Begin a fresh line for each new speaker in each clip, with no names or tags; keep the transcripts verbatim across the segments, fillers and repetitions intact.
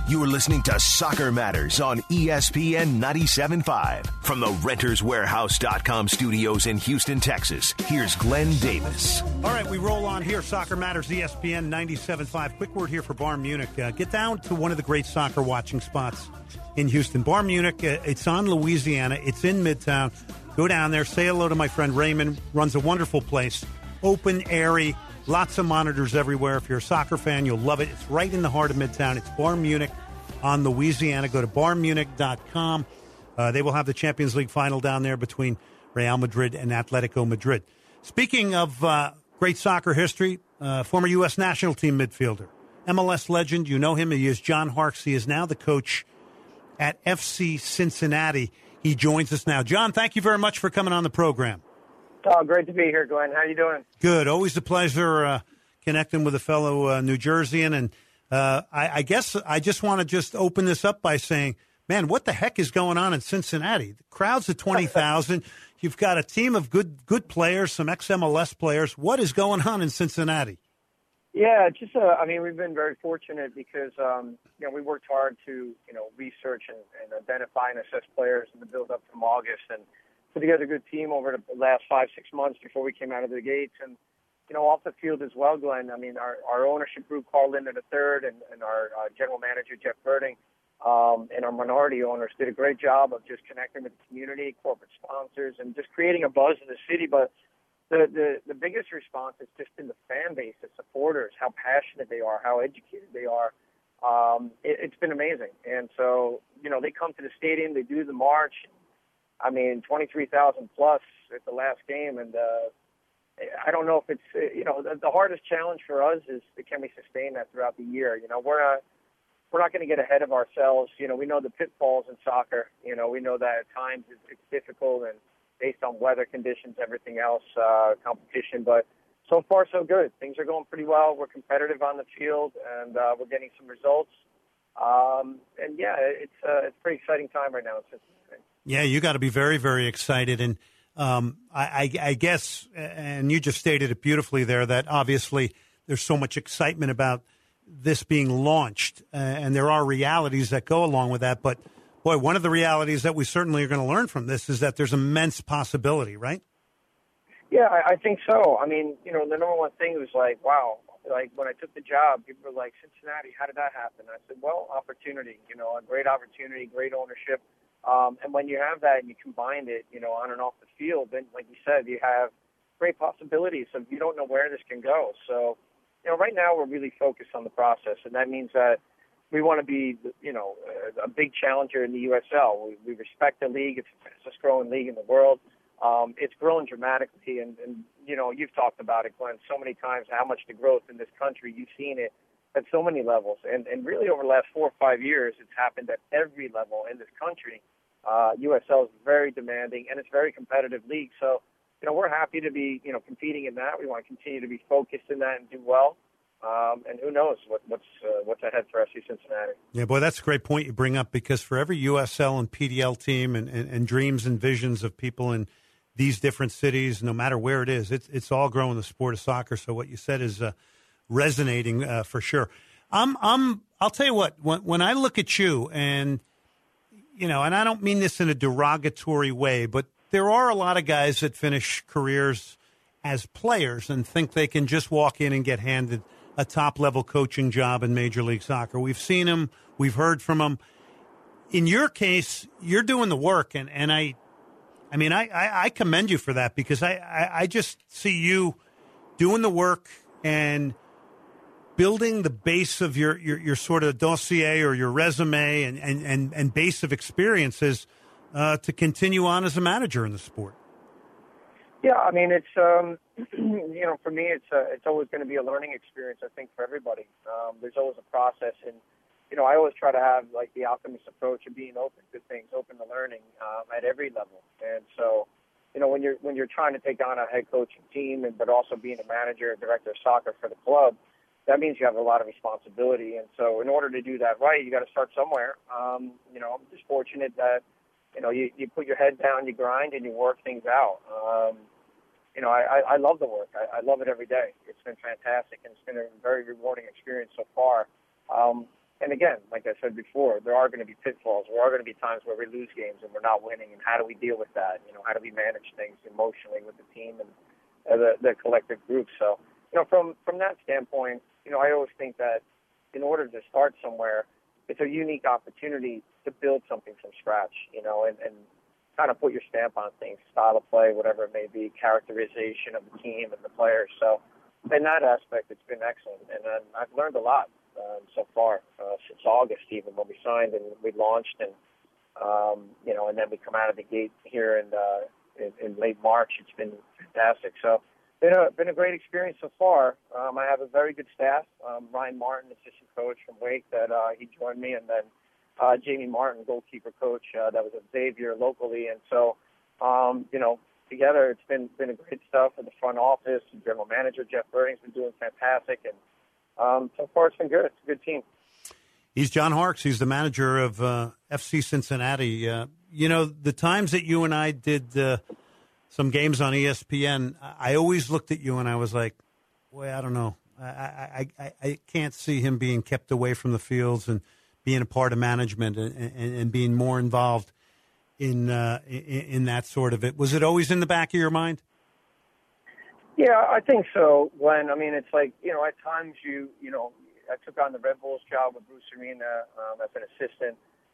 You're listening to Soccer Matters on E S P N ninety-seven point five. From the Renters Warehouse dot com studios in Houston, Texas, here's Glenn Davis.
All right, we roll on here. Soccer Matters, E S P N ninety-seven point five. Quick word here for Bayern Munich. Uh, get down to one of the great soccer watching spots in Houston. Bayern Munich, uh, it's on Louisiana. It's in Midtown. Go down there. Say hello to my friend Raymond. Runs a wonderful place. Open, airy. Lots of monitors everywhere. If you're a soccer fan, you'll love it. It's right in the heart of Midtown. It's Bayern Munich on Louisiana. Go to bayern munich dot com. Uh, they will have the Champions League final down there between Real Madrid and Atletico Madrid. Speaking of uh, great soccer history, uh, former U S national team midfielder, M L S legend, you know him. He is John Harkes. He is now the coach at F C Cincinnati. He joins us now. John, thank you very much for coming on the program.
Oh, great to be here, Glenn. How you doing?
Good. Always a pleasure uh, connecting with a fellow uh, New Jerseyan. And uh, I, I guess I just want to just open this up by saying, man, what the heck is going on in Cincinnati? The crowd's at twenty thousand. You've got a team of good good players, some ex-M L S players. What is going on in Cincinnati?
Yeah, just uh, I mean, we've been very fortunate because um, you know we worked hard to you know research and, and identify and assess players in the build up from August and put together a good team over the last five, six months before we came out of the gates. And, you know, off the field as well, Glenn, I mean, our, our ownership group, Carl Linden the third, and, and our uh, general manager, Jeff Birding, um, and our minority owners did a great job of just connecting with the community, corporate sponsors, and just creating a buzz in the city. But the, the, the biggest response has just been the fan base, the supporters, how passionate they are, how educated they are. Um, it, it's been amazing. And so, you know, they come to the stadium, they do the march. I mean, twenty-three thousand plus at the last game, and uh, I don't know if it's, you know, the, the hardest challenge for us is can we sustain that throughout the year? You know, we're not, we're not going to get ahead of ourselves. You know, we know the pitfalls in soccer. You know, we know that at times it's, it's difficult and based on weather conditions, everything else, uh, competition. But so far, so good. Things are going pretty well. We're competitive on the field, and uh, we're getting some results. Um, and yeah, it's uh, it's a pretty exciting time right now in Cincinnati.
Yeah, you got to be very, very excited. And um, I, I, I guess, and you just stated it beautifully there, that obviously there's so much excitement about this being launched. Uh, and there are realities that go along with that. But, boy, one of the realities that we certainly are going to learn from this is that there's immense possibility, right?
Yeah, I, I think so. I mean, you know, the number one thing was like, wow, like when I took the job, people were like, Cincinnati, how did that happen? I said, well, opportunity, you know, a great opportunity, great ownership. Um, and when you have that and you combine it, you know, on and off the field, then, like you said, you have great possibilities. So you don't know where this can go. So, you know, right now we're really focused on the process, and that means that we want to be, you know, a big challenger in the U S L. We, we respect the league. It's the fastest growing league in the world. Um, it's grown dramatically, and, and, you know, you've talked about it, Glenn, so many times, how much the growth in this country, you've seen it at so many levels. And, and really over the last four or five years, it's happened at every level in this country. Uh, U S L is very demanding, and it's a very competitive league. So, you know, we're happy to be, you know, competing in that. We want to continue to be focused in that and do well. Um, and who knows what, what's uh, what's ahead for F C Cincinnati.
Yeah, boy, that's a great point you bring up, because for every U S L and P D L team and, and, and dreams and visions of people in these different cities, no matter where it is, it's, it's all growing the sport of soccer. So what you said is uh, resonating uh, for sure. I'm, I'm, I'll tell you what, when, when I look at you and, you know, and I don't mean this in a derogatory way, but there are a lot of guys that finish careers as players and think they can just walk in and get handed a top-level coaching job in Major League Soccer. We've seen them. We've heard from them. In your case, you're doing the work, and, and I I mean, I, I, I commend you for that, because I, I, I just see you doing the work and building the base of your, your, your sort of dossier or your resume and, and, and, and base of experiences uh, to continue on as a manager in the sport.
Yeah, I mean, it's, um, you know, for me, it's uh, it's always going to be a learning experience, I think, for everybody. Um, there's always a process, and, you know, I always try to have, like, the alchemist approach of being open to things, open to learning um, at every level. And so, you know, when you're when you're trying to take on a head coaching team, and but also being a manager, a director of soccer for the club, that means you have a lot of responsibility. And so in order to do that right, you got to start somewhere. Um, you know, I'm just fortunate that, you know, you, you put your head down, you grind, and you work things out. Um, you know, I, I, I love the work. I, I love it every day. It's been fantastic, and it's been a very rewarding experience so far. Um, And again, like I said before, there are going to be pitfalls. There are going to be times where we lose games and we're not winning. And how do we deal with that? You know, how do we manage things emotionally with the team and uh, the, the collective group? So, you know, from, from that standpoint, you know, I always think that in order to start somewhere, it's a unique opportunity to build something from scratch, you know, and, and kind of put your stamp on things, style of play, whatever it may be, characterization of the team and the players. So in that aspect, it's been excellent. And uh, I've learned a lot. Um, so far, uh, since August, even when we signed and we launched, and um, you know, and then we come out of the gate here in, uh, in, in late March. It's been fantastic. So, been a been a great experience so far. Um, I have a very good staff. Um, Ryan Martin, assistant coach from Wake, that uh, he joined me, and then uh, Jamie Martin, goalkeeper coach, uh, that was at Xavier locally, and so um, you know. Together, it's been been a great stuff in the front office. The general manager Jeff Birding's been doing fantastic, and Um, so far, it's been good. It's a good team.
He's John Harkes. He's the manager of uh, F C Cincinnati. Uh, you know, the times that you and I did uh, some games on E S P N, I always looked at you and I was like, boy, I don't know. I, I, I, I can't see him being kept away from the fields and being a part of management and, and, and being more involved in, uh, in in that sort of it. Was it always in the back of your mind?
Yeah, I think so, Glenn. I mean, it's like, you know, at times you, you know, I took on the Red Bulls job with Bruce Arena um, as an assistant.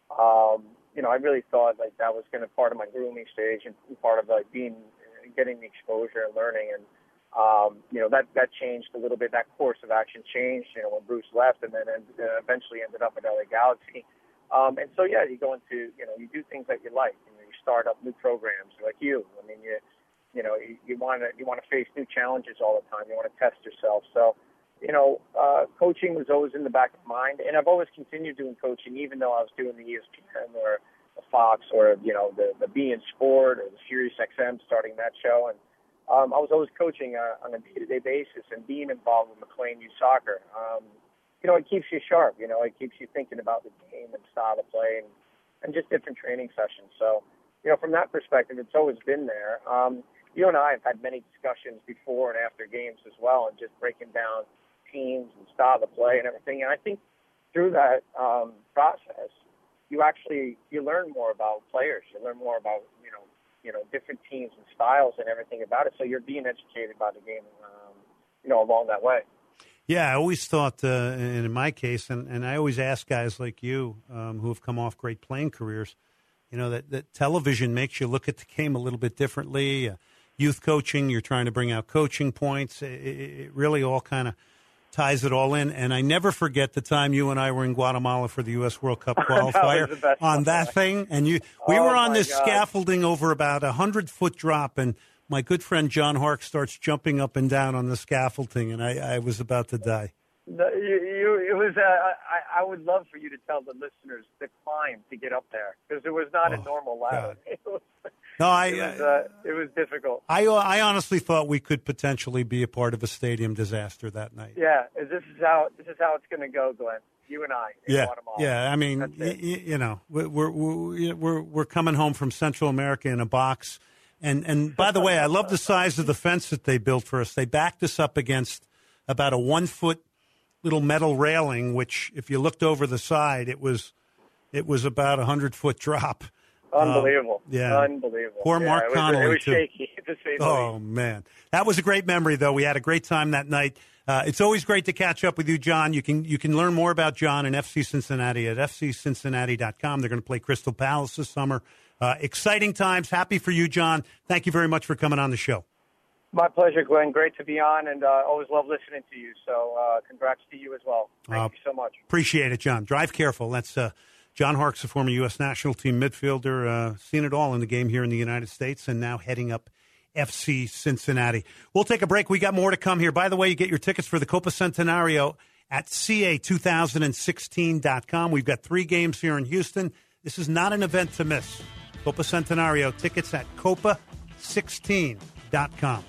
Um, you know, I really thought like that was going to part of my grooming stage and part of like being, getting the exposure and learning. And, um, you know, that, that changed a little bit. That course of action changed, you know, when Bruce left and then and, uh, eventually ended up at L A Galaxy. Um, and so, yeah, you go into, you know, you do things that you like. You know, you start up new programs like you. I mean, you, You know, you, you want to you want to face new challenges all the time. You want to test yourself. So, you know, uh, coaching was always in the back of my mind, and I've always continued doing coaching, even though I was doing the E S P N or the Fox or you know the the B N Sport or the Sirius X M, starting that show, and um, I was always coaching uh, on a day-to-day basis and being involved with McLean Youth Soccer. Um, you know, it keeps you sharp. You know, it keeps you thinking about the game and style of play and, and just different training sessions. So, you know, from that perspective, it's always been there. Um, You and I have had many discussions before and after games as well, and just breaking down teams and style of play and everything. And I think through that um, process, you actually you learn more about players. You learn more about you know you know different teams and styles and everything about it. So you're being educated by the game, um, you know, along that way.
Yeah, I always thought, uh, and in my case, and, and I always ask guys like you um, who have come off great playing careers, you know, that, that television makes you look at the game a little bit differently. Uh, Youth coaching, you're trying to bring out coaching points. It, it really all kind of ties it all in. And I never forget the time you and I were in Guatemala for the U S World Cup qualifier
that
on that thing. And you, we
oh
were on this
God.
scaffolding over about a hundred-foot drop, and my good friend John Harkes starts jumping up and down on the scaffolding, and I, I was about to die.
The, you, you, it was. Uh, I, I would love for you to tell the listeners the climb to get up there, because it was not
oh,
a normal ladder.
God.
It was,
No, I.
It was, uh, it was difficult.
I, I honestly thought we could potentially be a part of a stadium disaster that night.
Yeah, this is how this is how it's going to go, Glenn. You and I in
yeah,
Guatemala.
Yeah, I mean, y- you know, we're, we're we're we're coming home from Central America in a box, and and by the way, I love the size of the fence that they built for us. They backed us up against about a one foot little metal railing, which, if you looked over the side, it was it was about a hundred foot drop.
Unbelievable.
Um, yeah.
Unbelievable.
Poor
yeah,
Mark
it was,
Connolly,
It was
too.
shaky, to say the
Oh,
least.
man. That was a great memory, though. We had a great time that night. Uh, it's always great to catch up with you, John. You can you can learn more about John and F C Cincinnati at f c cincinnati dot com. They're going to play Crystal Palace this summer. Uh, exciting times. Happy for you, John. Thank you very much for coming on the show.
My pleasure, Glenn. Great to be on, and uh, always love listening to you. So uh, congrats to you as well. Thank
Uh,
you so much.
Appreciate it, John. Drive careful. That's uh, John Harkes, a former U S national team midfielder, uh, seen it all in the game here in the United States, and now heading up F C Cincinnati. We'll take a break. We got more to come here. By the way, you get your tickets for the Copa Centenario at C A two thousand sixteen dot com. We've got three games here in Houston. This is not an event to miss. Copa Centenario tickets at copa sixteen dot com.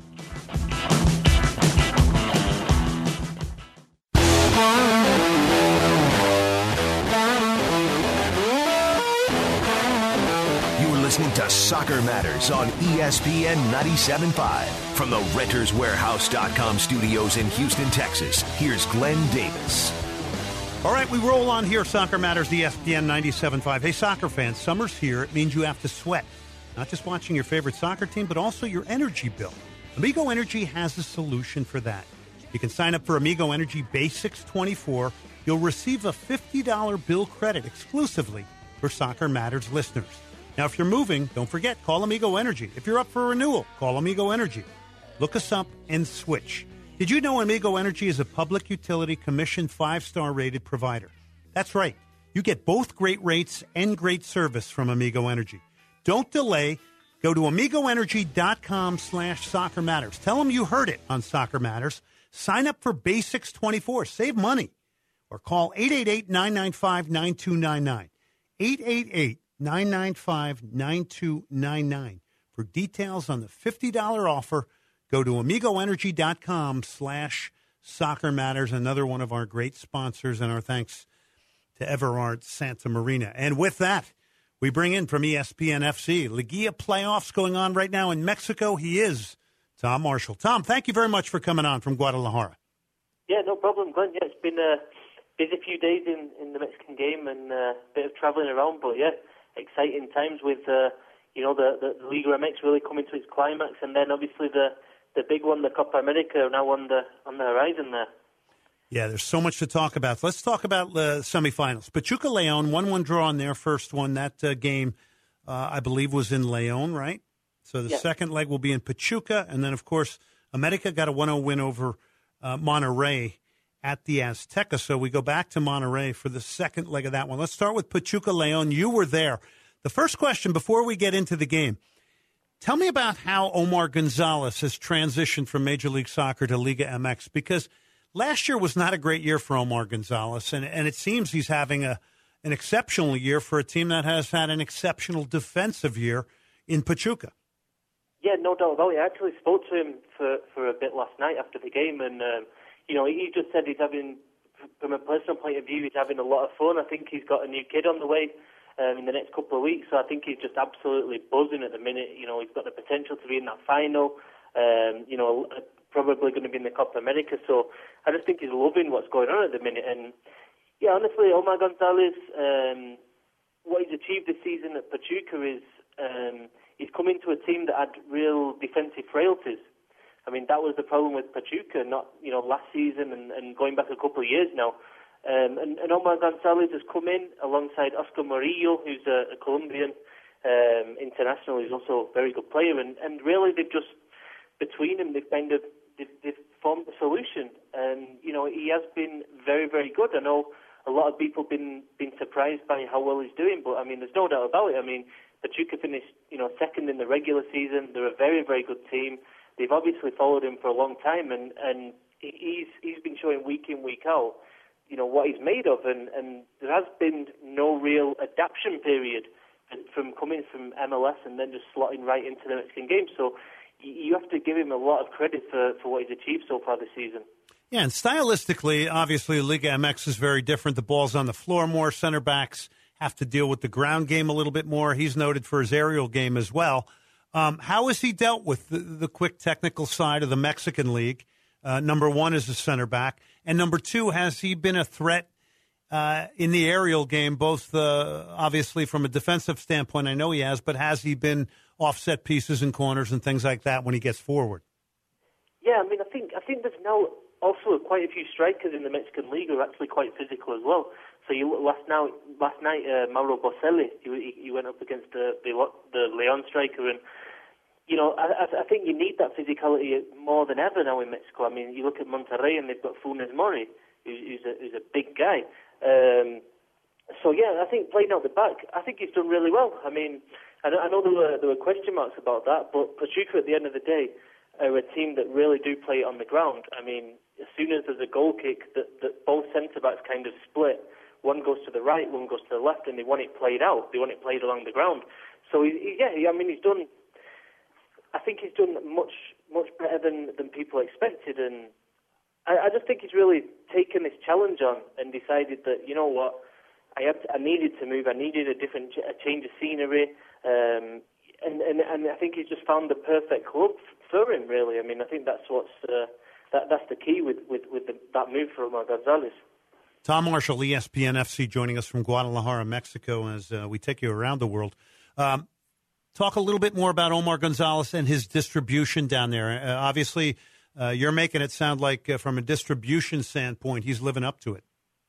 Listening to Soccer Matters on E S P N ninety-seven point five. From the Renters Warehouse dot com studios in Houston, Texas, here's Glenn Davis.
All right, we roll on here. Soccer Matters, E S P N ninety-seven point five. Hey, soccer fans, summer's here. It means you have to sweat. Not just watching your favorite soccer team, but also your energy bill. Amigo Energy has a solution for that. You can sign up for Amigo Energy Basics twenty-four. You'll receive a fifty dollars bill credit exclusively for Soccer Matters listeners. Now, if you're moving, don't forget, call Amigo Energy. If you're up for renewal, call Amigo Energy. Look us up and switch. Did you know Amigo Energy is a public utility commissioned five-star rated provider? That's right. You get both great rates and great service from Amigo Energy. Don't delay. Go to amigoenergy.com slash soccer matters. Tell them you heard it on Soccer Matters. Sign up for Basics twenty-four. Save money. Or call eight eight eight, nine nine five, nine two nine nine. eight eight eight, nine nine five, nine two nine nine. For details on the fifty dollars offer, go to amigoenergy.com slash soccer matters. Another one of our great sponsors, and our thanks to Everard Santa Marina. And with that, we bring in from E S P N F C, Liguilla playoffs going on right now in Mexico. He is Tom Marshall. Tom, thank you very much for coming on from Guadalajara.
Yeah, no problem, Glenn. Yeah, it's been a busy few days in, in the Mexican game and a bit of travelling around, but yeah, exciting times with, uh, you know, the, the, the Liga M X really coming to its climax, and then obviously the The big one, the Copa America, now on the on the horizon there.
Yeah, there's so much to talk about. Let's talk about the semifinals. Pachuca León, one one draw in their first one. That uh, game, uh, I believe, was in León, right? So the yeah. second leg will be in Pachuca. And then, of course, America got a one oh win over uh, Monterrey at the Azteca. So we go back to Monterrey for the second leg of that one. Let's start with Pachuca León. You were there. The first question before we get into the game, tell me about how Omar Gonzalez has transitioned from Major League Soccer to Liga M X, because last year was not a great year for Omar Gonzalez, and, and it seems he's having a an exceptional year for a team that has had an exceptional defensive year in Pachuca.
Yeah, no doubt about it. I actually spoke to him for, for a bit last night after the game, and um, you know, he just said he's having, from a personal point of view, he's having a lot of fun. I think he's got a new kid on the way Um, in the next couple of weeks, so I think he's just absolutely buzzing at the minute. You know, he's got the potential to be in that final. Um, you know, probably going to be in the Copa America. So I just think he's loving what's going on at the minute. And yeah, honestly, Omar Gonzalez, um, what he's achieved this season at Pachuca is um, he's come into a team that had real defensive frailties. I mean, that was the problem with Pachuca, not you know last season and, and going back a couple of years now. Um, and, and Omar Gonzalez has come in alongside Oscar Murillo, who's a, a Colombian um, international, who's also a very good player. And, and really, they've just, between them, they've kind of they've, they've formed a solution. And, you know, he has been very, very good. I know a lot of people have been, been surprised by how well he's doing, but, I mean, there's no doubt about it. I mean, Pachuca finished, you know, second in the regular season. They're a very, very good team. They've obviously followed him for a long time, and, and he's he's been showing week in, week out, you know, what he's made of, and, and there has been no real adaptation period from coming from M L S and then just slotting right into the Mexican game. So you have to give him a lot of credit for, for what he's achieved so far this season.
Yeah, and stylistically, obviously, Liga M X is very different. The ball's on the floor more. Center backs have to deal with the ground game a little bit more. He's noted for his aerial game as well. Um, how has he dealt with the, the quick technical side of the Mexican League? Uh, number one is the center back. And number two, has he been a threat uh, in the aerial game, both uh, obviously from a defensive standpoint? I know he has, but has he been offset pieces and corners and things like that when he gets forward?
Yeah, I mean, I think I think there's now also quite a few strikers in the Mexican League who are actually quite physical as well. So you last now last night, uh, Mauro Boselli, he, he went up against the the, the Leon striker, and you know, I, I think you need that physicality more than ever now in Mexico. I mean, you look at Monterrey and they've got Funes Mori, who's a, who's a big guy. Um, so, yeah, I think playing out the back, I think he's done really well. I mean, I know, I know there were there were question marks about that, but Pachuca, at the end of the day, are a team that really do play it on the ground. I mean, as soon as there's a goal kick, that, that both centre-backs kind of split. One goes to the right, one goes to the left, and they want it played out. They want it played along the ground. So, he, he, yeah, I mean, he's done... I think he's done much, much better than, than people expected, and I, I just think he's really taken this challenge on and decided that, you know what, I had to, I needed to move, I needed a different, a change of scenery, um, and, and and I think he's just found the perfect club for him. Really, I mean, I think that's what's uh, that that's the key with with with the, that move for Omar Gonzalez.
Tom Marshall, E S P N F C, joining us from Guadalajara, Mexico, as uh, we take you around the world. Um, talk a little bit more about Omar Gonzalez and his distribution down there. Uh, obviously, uh, you're making it sound like, uh, from a distribution standpoint, he's living up to it.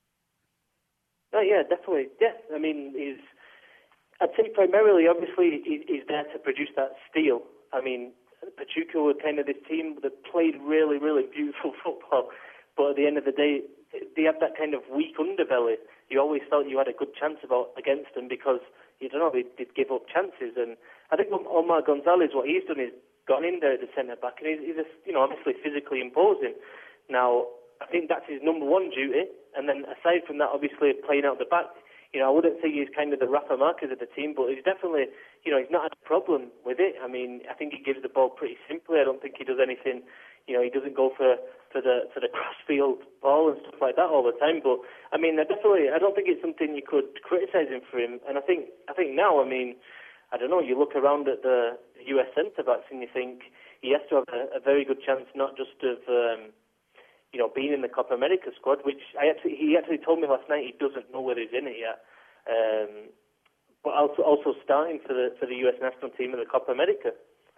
Oh, yeah, definitely. Yeah, I mean, he's, I'd say primarily, obviously, he, he's there to produce that steal. I mean, Pachuca were kind of this team that played really, really beautiful football, but at the end of the day, they have that kind of weak underbelly. You always felt you had a good chance about against them because, you don't know, they, they'd give up chances. And I think Omar Gonzalez, what he's done is gone in there at the centre-back, and he's, he's a, you know, obviously physically imposing. Now, I think that's his number one duty, and then aside from that, obviously, playing out the back, you know, I wouldn't say he's kind of the Rafa Marquez of the team, but he's definitely, you know, he's not had a problem with it. I mean, I think he gives the ball pretty simply. I don't think he does anything, you know, he doesn't go for, for the for the cross-field ball and stuff like that all the time. But, I mean, I definitely, I don't think it's something you could criticise him for him. And I think, I think now, I mean, I don't know, you look around at the U S centre-backs and you think he has to have a, a very good chance not just of, um, you know, being in the Copa America squad, which I actually, he actually told me last night he doesn't know whether he's in it yet. Um, but also also starting for the for the U S national team in the Copa America.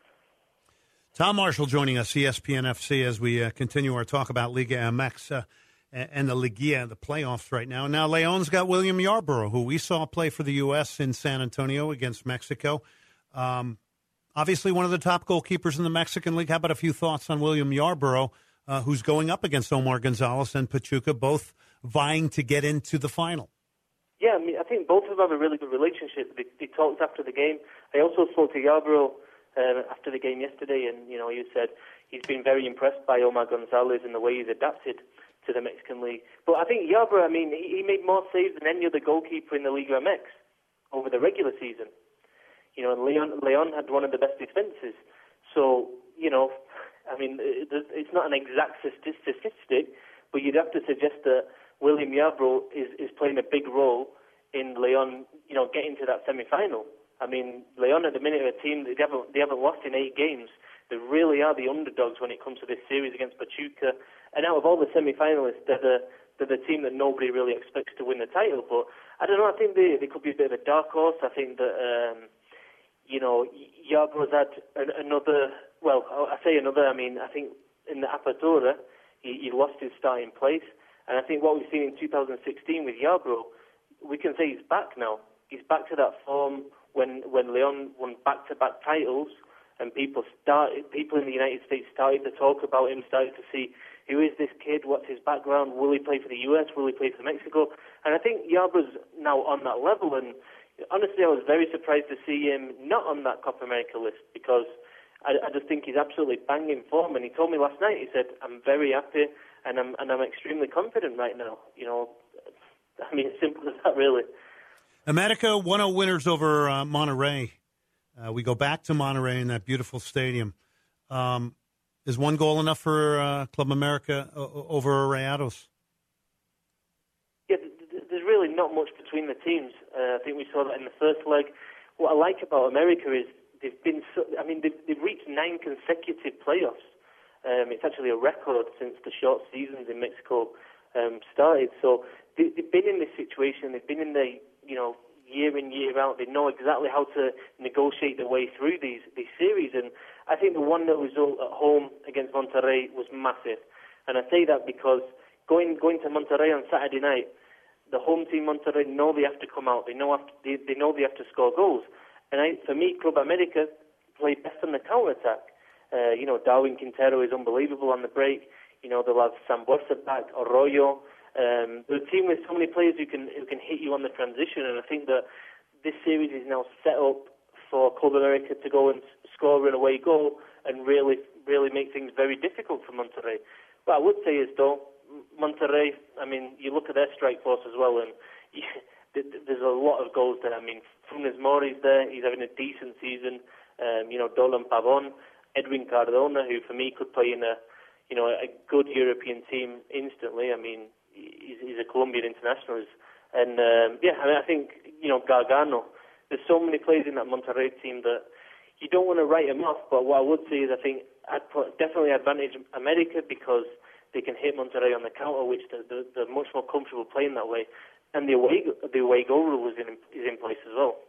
Tom Marshall joining us, E S P N F C, as we uh, continue our talk about Liga M X uh, and the Liguilla, the playoffs right now. Now, Leon's got William Yarborough, who we saw play for the U S in San Antonio against Mexico. Um, obviously, one of the top goalkeepers in the Mexican League. How about a few thoughts on William Yarborough, uh, who's going up against Omar Gonzalez and Pachuca, both vying to get into the final?
Yeah, I mean, I think both of them have a really good relationship. They, they talked after the game. I also spoke to Yarborough uh, after the game yesterday, and, you know, he said he's been very impressed by Omar Gonzalez and the way he's adapted to the Mexican League. But I think Yarborough, I mean, he, he made more saves than any other goalkeeper in the Liga M X over the regular season. You know, and Leon, Leon had one of the best defences. So, you know, I mean, it's not an exact statistic, but you'd have to suggest that William Yarborough is, is playing a big role in Leon, you know, getting to that semi-final. I mean, Leon at the minute are a team that they haven't, they haven't lost in eight games. They really are the underdogs when it comes to this series against Pachuca. And out of all the semi-finalists, they're the, they're the team that nobody really expects to win the title. But I don't know, I think they, they could be a bit of a dark horse. I think that, um, you know, Yarborough's had an, another, well, I say another, I mean, I think in the Apertura, he, he lost his starting place. And I think what we've seen in two thousand sixteen with Yarborough, we can say he's back now. He's back to that form when when Leon won back-to-back titles, and people started, people in the United States started to talk about him, started to see who is this kid, what's his background, will he play for the U S, will he play for Mexico? And I think Yarborough's now on that level. And honestly, I was very surprised to see him not on that Copa America list because I, I just think he's absolutely banging form. And he told me last night, he said, "I'm very happy." And I'm and I'm extremely confident right now. You know, I mean, it's simple as that, really.
America one oh winners over uh, Monterrey. Uh, we go back to Monterrey in that beautiful stadium. Um, is one goal enough for uh, Club America o- over Rayados?
Yeah, there's really not much between the teams. Uh, I think we saw that in the first leg. What I like about America is they've been. So, I mean, they've, they've reached nine consecutive playoffs. Um, it's actually a record since the short seasons in Mexico um, started. So they, they've been in this situation. They've been in there, you know, year in, year out. They know exactly how to negotiate their way through these these series. And I think the one nil result at home against Monterrey was massive. And I say that because going going to Monterrey on Saturday night, the home team Monterrey know they have to come out. They know have to, they, they know they have to score goals. And I, for me, Club America played best on the counter attack. Uh, you know, Darwin Quintero is unbelievable on the break. You know, they'll have Sambuesa back, Arroyo. Um, they're a team with so many players who can who can hit you on the transition. And I think that this series is now set up for Club America to go and score an away goal and really, really make things very difficult for Monterrey. What I would say is, though, Monterrey, I mean, you look at their strike force as well, and you, there's a lot of goals there. I mean, Funes Mori's there. He's having a decent season. Um, you know, Dolan Pavon. Edwin Cardona, who for me could play in a, you know, a good European team instantly. I mean, he's, he's a Colombian international, and um, yeah, I mean, I think you know Gargano. There's so many players in that Monterrey team that you don't want to write him off. But what I would say is, I think I'd put definitely advantage America because they can hit Monterrey on the counter, which they're, they're, they're much more comfortable playing that way. And the away, the away goal rule is in, is in place as well.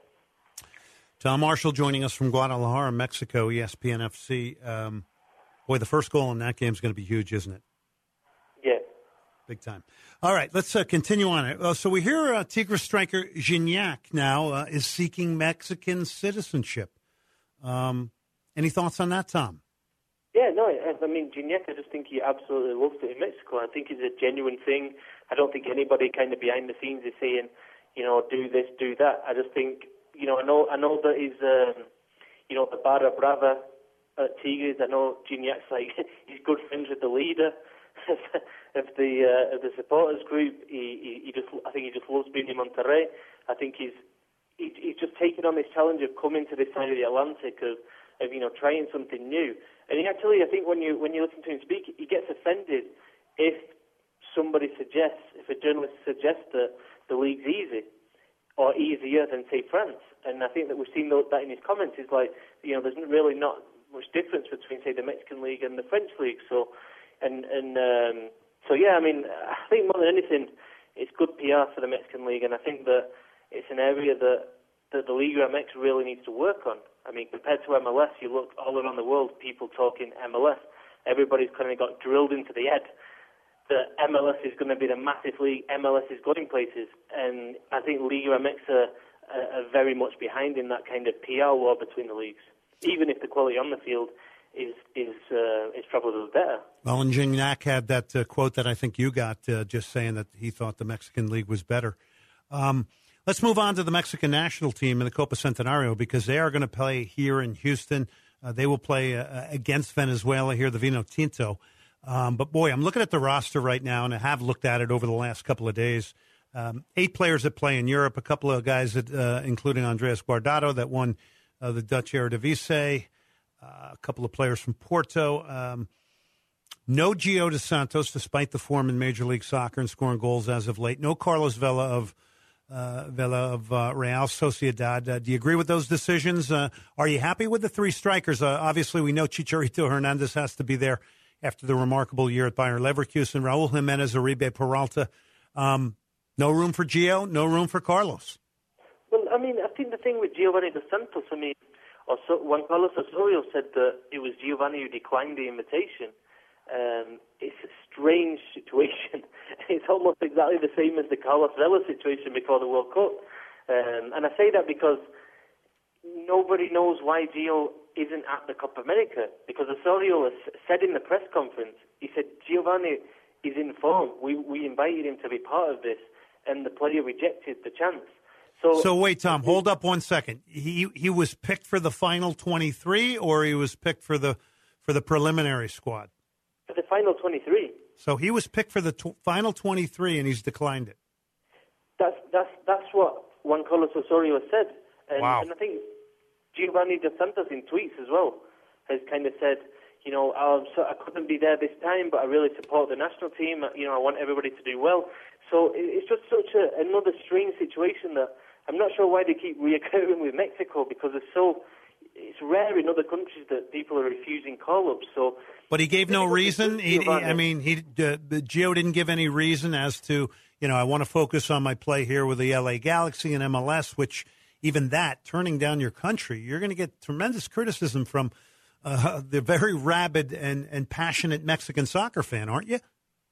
Tom Marshall joining us from Guadalajara, Mexico, E S P N F C. Um, boy, the first goal in that game is going to be huge, isn't it?
Yeah.
Big time. All right, let's uh, continue on it. Uh, so we hear uh, Tigres striker Gignac now uh, is seeking Mexican citizenship. Um, any thoughts on that, Tom?
Yeah, no, I, I mean, Gignac, I just think he absolutely loves it in Mexico. I think it's a genuine thing. I don't think anybody kind of behind the scenes is saying, you know, do this, do that. I just think, you know, I know I know that he's, um, you know, the Barra Brava at Tigres. I know Gignac's like, he's good friends with the leader of the uh, of the supporters group. He, he, he just, I think he just loves being in Monterrey. I think he's he, he's just taken on this challenge of coming to this side of the Atlantic, of, of you know, trying something new. And he actually, I think when you when you listen to him speak, he gets offended if somebody suggests, if a journalist suggests that the league's easy or easier than, say, France. And I think that we've seen that in his comments. Is like, you know, there's really not much difference between, say, the Mexican league and the French league. So, and and um, so yeah, I mean, I think more than anything, it's good P R for the Mexican league, and I think that it's an area that that the Liga M X really needs to work on. I mean, compared to M L S, you look all around the world, people talking M L S. Everybody's kind of got drilled into the head that M L S is going to be the massive league, M L S is going places. And I think Liga M X are, are very much behind in that kind of P R war between the leagues, even if the quality on the field is is uh, is probably better.
Well, and Gignac had that uh, quote that I think you got, uh, just saying that he thought the Mexican league was better. Um, let's move on to the Mexican national team in the Copa Centenario, because they are going to play here in Houston. Uh, they will play uh, against Venezuela here, the Vino Tinto. Um, but, boy, I'm looking at the roster right now, and I have looked at it over the last couple of days. Um, eight players that play in Europe, a couple of guys, that, uh, including Andres Guardado, that won uh, the Dutch Eredivisie, uh, a couple of players from Porto. Um, no Gio dos Santos, despite the form in Major League Soccer and scoring goals as of late. No Carlos Vela of uh, Vela of uh, Real Sociedad. Uh, do you agree with those decisions? Uh, are you happy with the three strikers? Uh, obviously, we know Chicharito Hernandez has to be there after the remarkable year at Bayer Leverkusen. Raul Jimenez, Uribe Peralta. Um, no room for Gio, no room for Carlos.
Well, I mean, I think the thing with Giovanni dos Santos, I mean, also, Juan Carlos Osorio said that it was Giovanni who declined the invitation. Um, it's a strange situation. It's almost exactly the same as the Carlos Vela situation before the World Cup. Um, and I say that because nobody knows why Gio isn't at the Copa America, because Osorio has said in the press conference, he said, Giovanni is in form. We we invited him to be part of this, and the player rejected the chance. So,
so wait, Tom, hold up one second. He he was picked for the final twenty-three, or he was picked for the for the preliminary squad?
For the final twenty-three.
So he was picked for the t- final twenty-three, and he's declined it.
That's that's that's what Juan Carlos Osorio has said. And,
wow.
and I think Giovanni dos Santos in tweets as well has kind of said, you know, oh, so I couldn't be there this time, but I really support the national team. You know, I want everybody to do well. So it's just such a, another strange situation that I'm not sure why they keep reoccurring with Mexico, because it's so it's rare in other countries that people are refusing call-ups. So,
but he gave no reason. He, he, I mean, he uh, Gio didn't give any reason as to, you know, I want to focus on my play here with the L A Galaxy and M L S, which even that, turning down your country, you're going to get tremendous criticism from uh, the very rabid and, and passionate Mexican soccer fan, aren't you?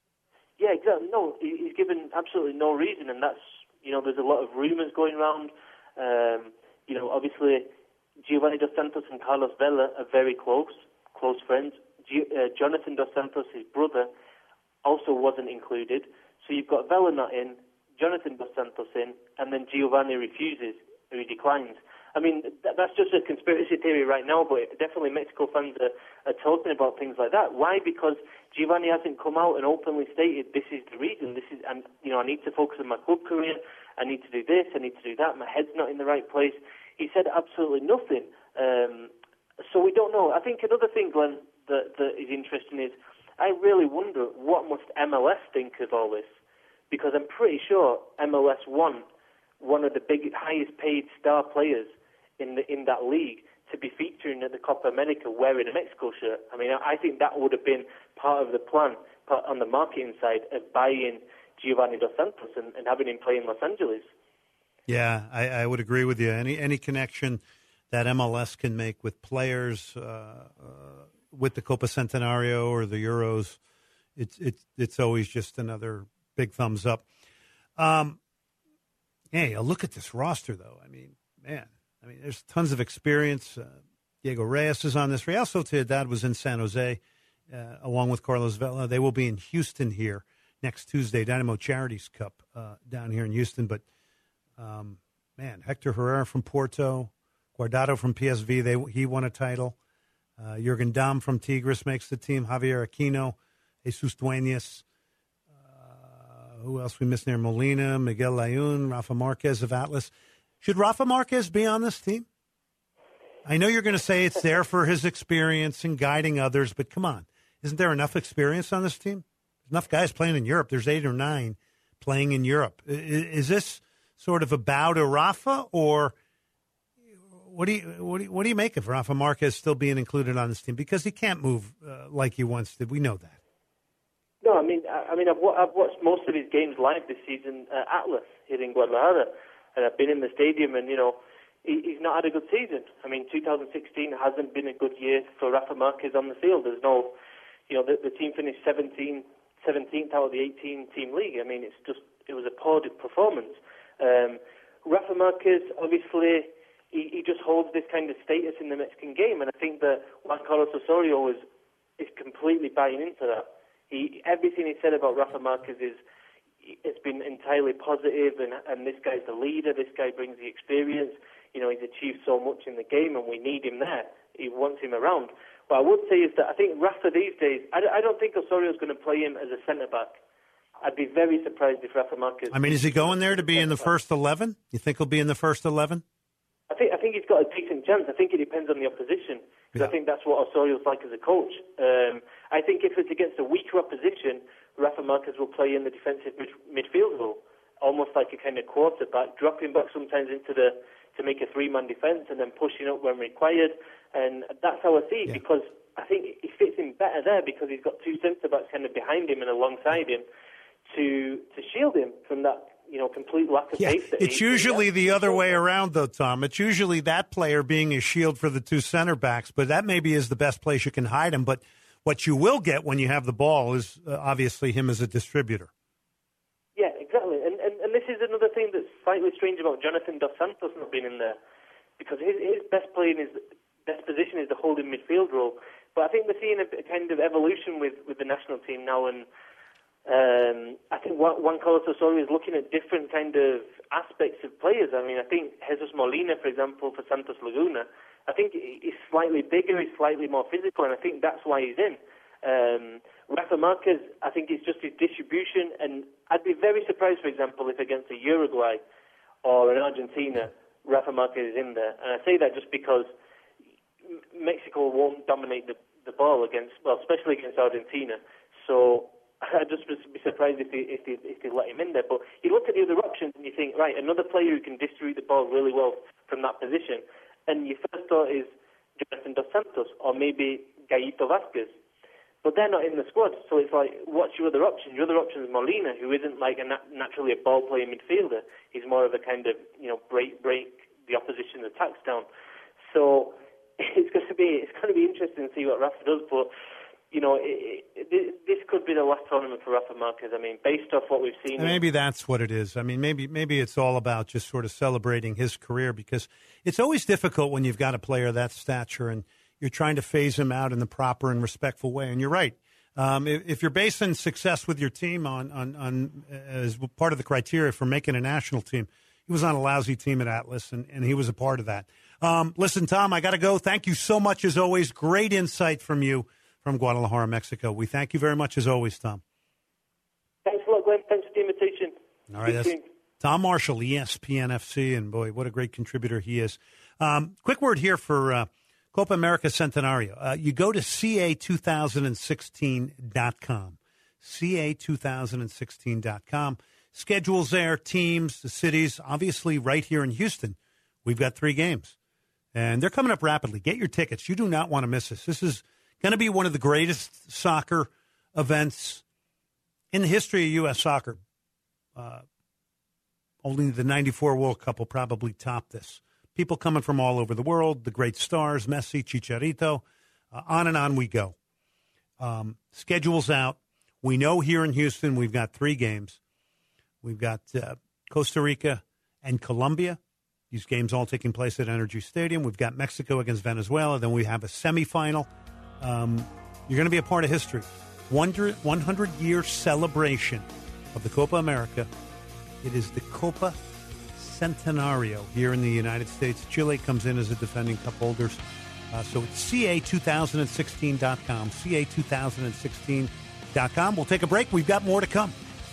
Yeah, exactly. No, he's given absolutely no reason, and that's, you know, there's a lot of rumours going around. Um, you know, obviously, Giovanni dos Santos and Carlos Vela are very close, close friends. G- uh, Jonathan dos Santos, his brother, also wasn't included. So you've got Vela not in, Jonathan dos Santos in, and then Giovanni refuses, or he declines. I mean, th- that's just a conspiracy theory right now, but definitely Mexico fans are, are talking about things like that. Why? Because Giovanni hasn't come out and openly stated, this is the reason, this is, and you know, I need to focus on my club career, I need to do this, I need to do that, my head's not in the right place. He said absolutely nothing. Um, so we don't know. I think another thing, Glenn, that, that is interesting is, I really wonder what must M L S think of all this, because I'm pretty sure M L S won one of the big, highest paid star players in the in that league to be featuring at the Copa America wearing a Mexico shirt. I mean, I think that would have been part of the plan on the marketing side of buying Giovanni Dos Santos and, and having him play in Los Angeles.
Yeah, I, I would agree with you. Any any connection that M L S can make with players, uh, uh, with the Copa Centenario or the Euros, it's it's it's always just another big thumbs up. Um, hey, look at this roster, though. I mean, man, I mean, there's tons of experience. Uh, Diego Reyes is on this. Real Sociedad was in San Jose, uh, along with Carlos Vela. They will be in Houston here next Tuesday, Dynamo Charities Cup uh, down here in Houston. But, um, man, Hector Herrera from Porto, Guardado from P S V, they, he won a title. Uh, Jurgen Damm from Tigres makes the team. Javier Aquino, Jesus Dueñas. Uh, who else we missing there? Molina, Miguel Layun, Rafa Marquez of Atlas. Should Rafa Marquez be on this team? I know you're going to say it's there for his experience and guiding others, but come on. Isn't there enough experience on this team? There's enough guys playing in Europe. There's eight or nine playing in Europe. Is, is this sort of a bow to Rafa, or what do you what do you, what do you make of Rafa Marquez still being included on this team? Because he can't move uh, like he once did. We know that.
No, I mean, I, I mean, I've, I've watched most of his games live this season at Atlas here in Guadalajara, and I've been in the stadium, and you know, he, he's not had a good season. I mean, two thousand sixteen hasn't been a good year for Rafa Marquez on the field. There's no, you know, the, the team finished seventeenth out of the eighteen-team league. I mean, it's just it was a poor performance. Um, Rafa Marquez, obviously, he, he just holds this kind of status in the Mexican game, and I think that Juan Carlos Osorio is is completely buying into that. He everything he said about Rafa Marquez is it's been entirely positive, and and this guy's the leader. This guy brings the experience. You know, he's achieved so much in the game, and we need him there. He wants him around. What I would say is that I think Rafa these days, I, I don't think Osorio's going to play him as a centre-back. I'd be very surprised if Rafa Marquez...
I mean, is he going there to be in the first eleven? You think he'll be in the first eleven?
I think I think he's got a decent chance. I think it depends on the opposition. Because yeah. I think that's what Osorio's like as a coach. Um, I think if it's against a weaker opposition, Rafa Marquez will play in the defensive mid- midfield role, almost like a kind of quarterback, dropping back sometimes into the to make a three-man defence and then pushing up when required. And that's how I see it, yeah. because I think he fits him better there because he's got two centre-backs kind of behind him and alongside him to to shield him from that, you know, complete lack of
yeah,
pace. That
it's
he,
usually
he
the other way around, though, Tom. It's usually that player being a shield for the two center backs, but that maybe is the best place you can hide him. But what you will get when you have the ball is uh, obviously him as a distributor.
Yeah, exactly. And, and and this is another thing that's slightly strange about Jonathan Dos Santos not being in there, because his his best play in his best position is the holding midfield role. But I think we're seeing a, a kind of evolution with, with the national team now, and Um, I think Juan Carlos Osorio is looking at different kind of aspects of players. I mean, I think Jesus Molina, for example, for Santos Laguna, I think he's slightly bigger, he's slightly more physical, and I think that's why he's in. Um, Rafa Marquez, I think it's just his distribution, and I'd be very surprised, for example, if against a Uruguay or an Argentina, Rafa Marquez is in there. And I say that just because Mexico won't dominate the, the ball against, well, especially against Argentina. So I'd just be surprised if they, if, they, if they let him in there. But you look at the other options and you think, right, another player who can distribute the ball really well from that position. And your first thought is Jonathan Dos Santos or maybe Gallito Vázquez. But they're not in the squad. So it's like, what's your other option? Your other option is Molina, who isn't like a nat- naturally a ball-playing midfielder. He's more of a kind of, you know, break break the opposition attacks down. So it's going to be it's going to be interesting to see what Rafa does. But you know, it, it, this could be the last tournament for Rafa Marquez. I mean, based off what we've seen.
And maybe that's what it is. I mean, maybe maybe it's all about just sort of celebrating his career, because it's always difficult when you've got a player of that stature and you're trying to phase him out in the proper and respectful way. And you're right. Um, if, if you're basing success with your team on, on, on as part of the criteria for making a national team, he was on a lousy team at Atlas, and, and he was a part of that. Um, listen, Tom, I got to go. Thank you so much, as always. Great insight from you. From Guadalajara, Mexico. We thank you very much, as always, Tom.
Thanks a lot, Glenn. Thanks for the invitation.
All right, that's Tom Marshall, E S P N F C, and boy, what a great contributor he is. Um, quick word here for uh, Copa America Centenario. Uh, you go to C A two thousand sixteen dot com, C A two thousand sixteen dot com. Schedules there, teams, the cities, obviously right here in Houston. We've got three games, and they're coming up rapidly. Get your tickets. You do not want to miss this. This is going to be one of the greatest soccer events In the history of U S soccer, uh, only the ninety-four World Cup will probably top this. People coming from all over the world, the great stars, Messi, Chicharito, uh, on and on we go. Um, schedule's out. We know here in Houston we've got three games. We've got uh, Costa Rica and Colombia. These games all taking place at Energy Stadium. We've got Mexico against Venezuela. Then we have a semifinal. Um, you're going to be a part of history. one hundred-year celebration of the Copa America. It is the Copa Centenario here in the United States. Chile comes in as a defending cup holders. Uh, so it's C A two thousand sixteen dot com, C A two thousand sixteen dot com. We'll take a break. We've got more to come.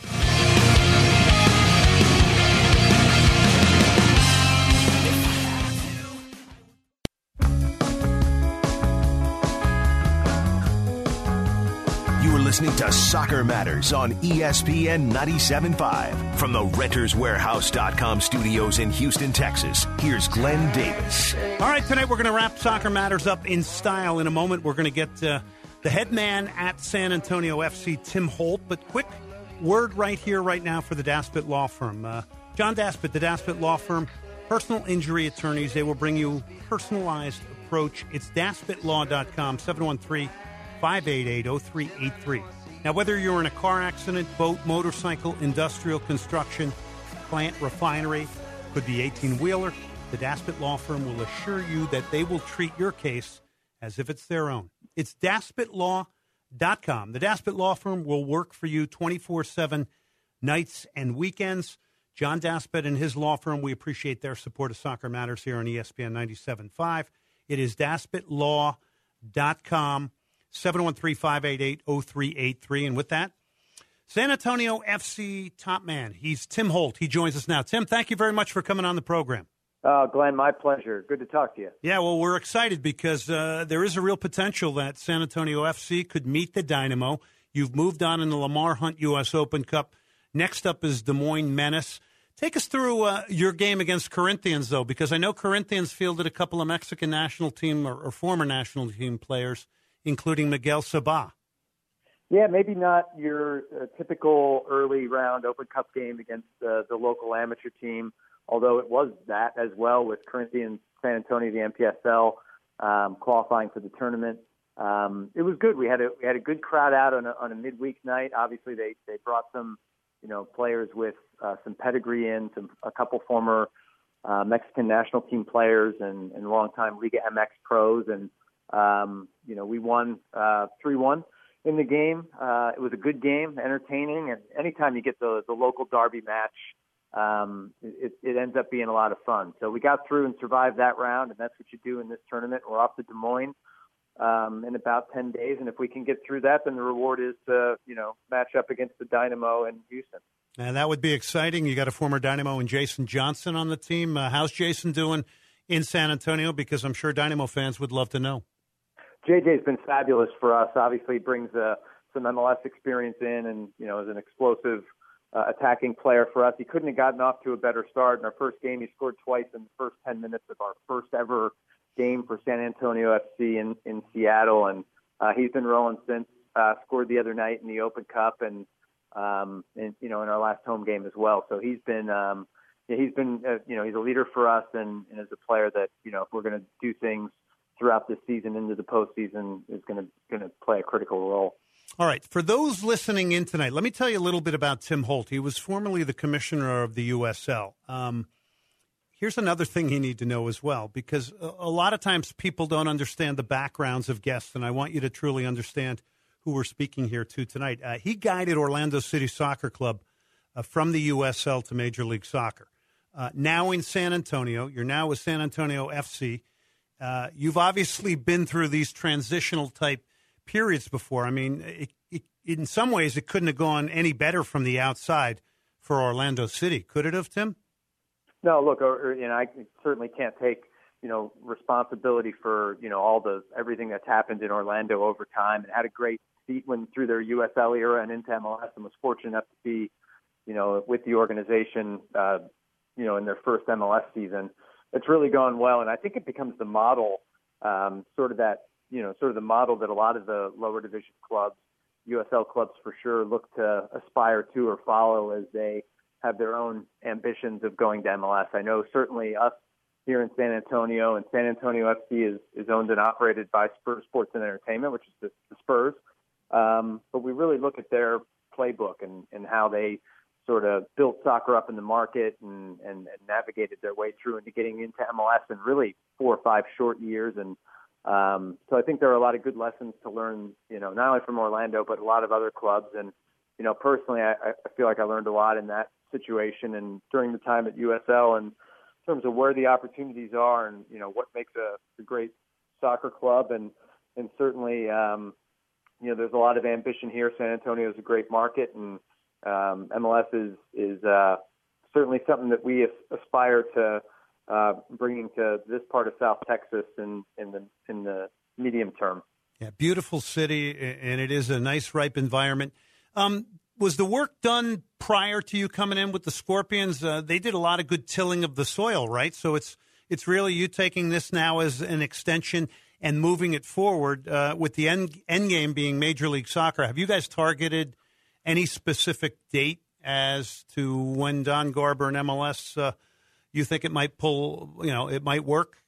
Listening to Soccer Matters on E S P N ninety-seven point five. From the Renters Warehouse dot com studios in Houston, Texas, here's Glenn Davis.
All right, tonight we're going to wrap Soccer Matters up in style. In a moment, we're going to get uh, the head man at San Antonio F C, Tim Holt. But quick word right here, right now for the Daspit Law Firm. Uh, John Daspit, the Daspit Law Firm, personal injury attorneys. They will bring you personalized approach. It's daspit law dot com, seven one three, five eight eight, oh three eight three. Now, whether you're in a car accident, boat, motorcycle, industrial construction, plant, refinery, could be eighteen-wheeler, the Daspit Law Firm will assure you that they will treat your case as if it's their own. It's daspit law dot com. The Daspit Law Firm will work for you twenty-four seven, nights and weekends. John Daspit and his law firm, we appreciate their support of Soccer Matters here on E S P N ninety-seven point five. It is daspit law dot com. seven one three, five eight eight, oh three eight three. And with that, San Antonio F C top man. He's Tim Holt. He joins us now. Tim, thank you very much for coming on the program.
Uh, Glenn, my pleasure. Good to talk to you.
Yeah, well, we're excited because uh, there is a real potential that San Antonio F C could meet the Dynamo. You've moved on in the Lamar Hunt U S Open Cup. Next up is Des Moines Menace. Take us through uh, your game against Corinthians, though, because I know Corinthians fielded a couple of Mexican national team or, or former national team players, including Miguel Sabah.
Yeah, maybe not your uh, typical early round Open Cup game against uh, the local amateur team, although it was that as well with Corinthians, San Antonio, the M P S L, um, qualifying for the tournament. Um, it was good. We had a we had a good crowd out on a, on a midweek night. Obviously, they they brought some you know players with uh, some pedigree in, some a couple former uh, Mexican national team players and, and longtime Liga M X pros and. Um, you know, we won uh, three one in the game. Uh, it was a good game, entertaining, and anytime you get the, the local derby match, um, it, it ends up being a lot of fun. So we got through and survived that round, and that's what you do in this tournament. We're off to Des Moines um, in about ten days, and if we can get through that, then the reward is to, you know, match up against the Dynamo in Houston.
And that would be exciting. You got a former Dynamo and Jason Johnson on the team. Uh, how's Jason doing in San Antonio? Because I'm sure Dynamo fans would love to know.
J J's been fabulous for us. Obviously, he brings uh, some M L S experience in, and you know, is an explosive uh, attacking player for us. He couldn't have gotten off to a better start. In our first game, he scored twice in the first ten minutes of our first ever game for San Antonio F C in, in Seattle, and uh, he's been rolling since. Uh, scored the other night in the Open Cup, and um, and you know, in our last home game as well. So he's been, um, yeah, he's been, uh, you know, he's a leader for us, and, and is a player that you know, if we're going to do things throughout this season into the postseason, is going to going to play a critical role.
All right. For those listening in tonight, let me tell you a little bit about Tim Holt. He was formerly the commissioner of the U S L. Um, here's another thing you need to know as well, because a, a lot of times people don't understand the backgrounds of guests, and I want you to truly understand who we're speaking here to tonight. Uh, he guided Orlando City Soccer Club uh, from the U S L to Major League Soccer. Uh, now in San Antonio, you're now with San Antonio F C. Uh, you've obviously been through these transitional type periods before. I mean, it, it, in some ways, it couldn't have gone any better from the outside for Orlando City. Could it have, Tim?
No, look, or, or, you know, I certainly can't take, you know, responsibility for, you know, all the, everything that's happened in Orlando over time, and had a great seat when through their U S L era and into M L S, and was fortunate enough to be, you know, with the organization, uh, you know, in their first M L S season. It's really gone well, and I think it becomes the model, um, sort of that, you know, sort of the model that a lot of the lower division clubs U S L clubs for sure look to aspire to or follow as they have their own ambitions of going to M L S. I know certainly us here in San Antonio, and San Antonio F C is, is owned and operated by Spurs Sports and Entertainment, which is the, the Spurs. Um, but we really look at their playbook and, and how they sort of built soccer up in the market and, and, and navigated their way through into getting into M L S in really four or five short years. And um, so I think there are a lot of good lessons to learn, you know, not only from Orlando, but a lot of other clubs. And, you know, personally, I, I feel like I learned a lot in that situation and during the time at U S L and in terms of where the opportunities are and, you know, what makes a, a great soccer club. And, and certainly, um, you know, there's a lot of ambition here. San Antonio is a great market, and um, M L S is, is uh, certainly something that we aspire to uh, bringing to this part of South Texas in, in the in the medium term.
Yeah, beautiful city, and it is a nice, ripe environment. Um, was the work done prior to you coming in with the Scorpions? Uh, they did a lot of good tilling of the soil, right? So it's it's really you taking this now as an extension and moving it forward uh, with the end, end game being Major League Soccer. Have you guys targeted any specific date as to when Don Garber and M L S, uh, you think it might pull, you know, it might work?